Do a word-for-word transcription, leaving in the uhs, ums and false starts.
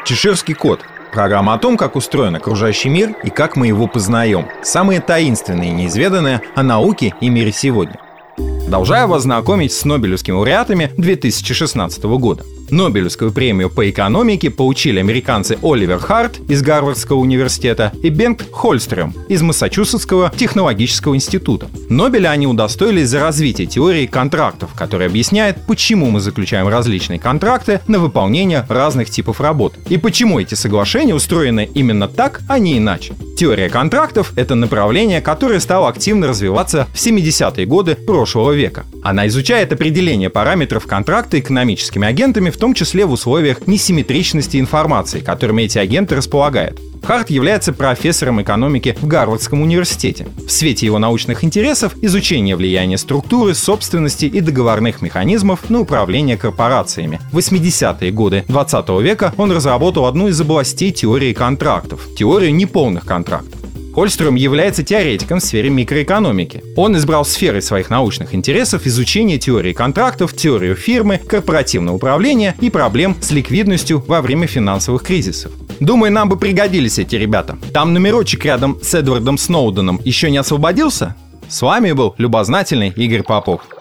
Чеширский кот. Программа о том, как устроен окружающий мир и как мы его познаем. Самые таинственные и неизведанные о науке и мире сегодня. Продолжаю вас знакомить с нобелевскими лауреатами две тысячи шестнадцатого года. Нобелевскую премию по экономике получили американцы Оливер Харт из Гарвардского университета и Бенgt Хольстрем из Массачусетского технологического института. Нобеля они удостоились за развитие теории контрактов, которая объясняет, почему мы заключаем различные контракты на выполнение разных типов работ и почему эти соглашения устроены именно так, а не иначе. Теория контрактов — это направление, которое стало активно развиваться в семидесятые годы прошлого века. Она изучает определение параметров контракта экономическими агентами, в том числе в условиях несимметричности информации, которыми эти агенты располагают. Харт является профессором экономики в Гарвардском университете. В свете его научных интересов изучение влияния структуры, собственности и договорных механизмов на управление корпорациями. В восьмидесятые годы двадцатого века он разработал одну из областей теории контрактов – теорию неполных контрактов. Хольстрем является теоретиком в сфере микроэкономики. Он избрал сферой своих научных интересов изучение теории контрактов, теорию фирмы, корпоративного управления и проблем с ликвидностью во время финансовых кризисов. Думаю, нам бы пригодились эти ребята. Там номерочек рядом с Эдвардом Сноуденом еще не освободился? С вами был любознательный Игорь Попов.